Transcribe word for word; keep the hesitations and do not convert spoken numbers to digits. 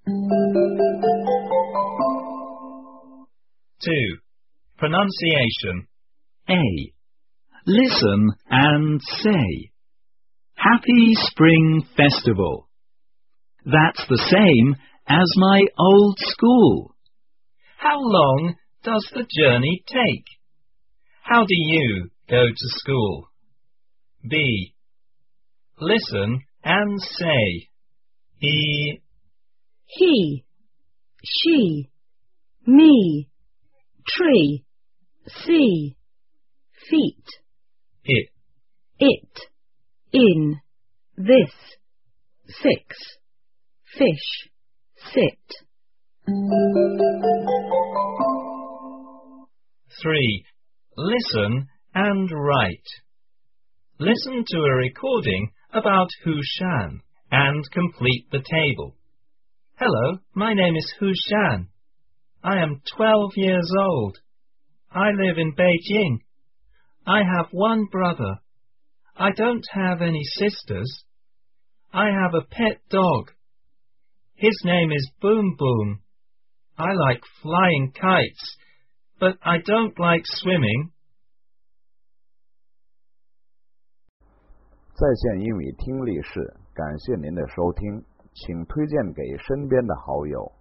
two. Pronunciation. A. Listen and say, Happy Spring Festival. That's the same as my old school. How long does the journey take? How do you go to school? B. Listen and say, He, he, she, me, tree, sea, feet, it, it, in, this, six, fish, sit. three. Listen and write. Listen to a recording about Hushan and complete the table. Hello, my name is Hushan. I am twelve years old. I live in Beijing. I have one brother. I don't have any sisters. I have a pet dog. His name is Boom Boom. I like flying kites, but I don't like swimming. 在线英语听力室，感谢您的收听，请推荐给身边的好友。